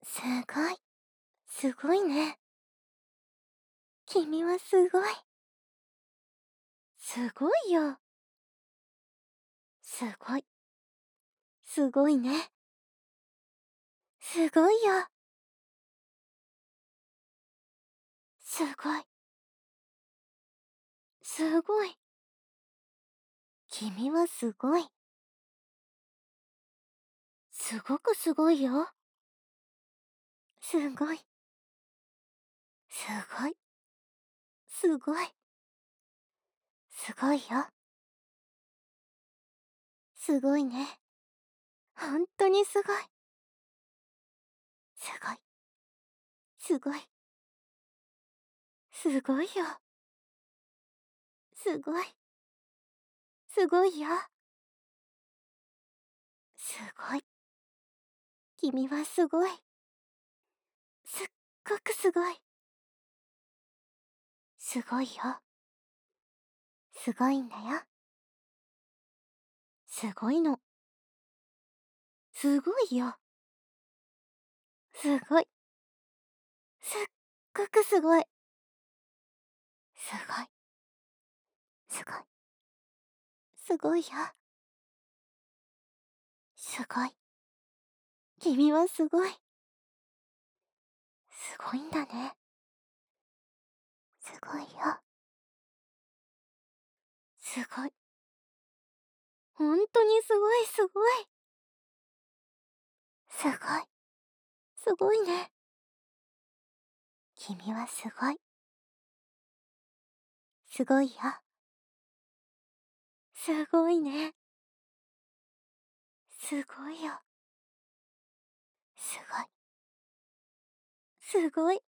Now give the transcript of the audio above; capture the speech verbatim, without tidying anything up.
すごい。すごいね。君はすごい。すごいよ。すごい。すごいね。すごいよ。すごい。すごい。君はすごい。すごくすごいよ。すごい。すごい。すごい。すごいよ。すごいね。ほんとにすごい。すごい。すごい。すごいよ。すごい。すごいよ。すごい。君はすごい。すっごくすごい。すごいよ。すごいんだよ。すごいの。すごいよ。すごい。すっごくすごい。すごい。すごい。すごいよ。すごい。君はすごい。すごいんだね。すごいよ。すごい。ほんとにすごいすごい。すごい。すごいね。君はすごい。すごいよ。すごいね。すごいよ。すごい。すごい。